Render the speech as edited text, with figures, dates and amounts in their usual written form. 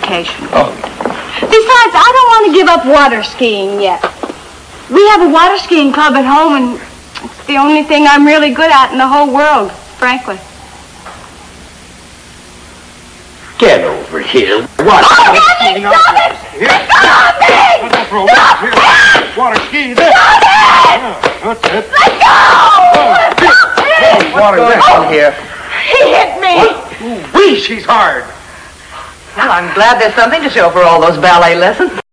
vacation. Oh. Besides, I don't want to give up water skiing yet. We have a water skiing club at home, and it's the only thing I'm really good at in the whole world, frankly. Get over here. What? Oh, Daddy, stop it! Stop me! Stop it! Water ski. Stop it! That's it. Let go! Water down here. He hit me. Whee, she's hard. Well, I'm glad there's something to show for all those ballet lessons.